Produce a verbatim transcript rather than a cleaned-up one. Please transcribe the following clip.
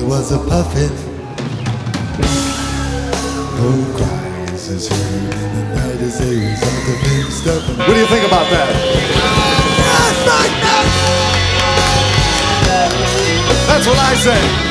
was a puffin. No cries is heard in the night as a result of him stuffing. What do you think about that? That's what I say.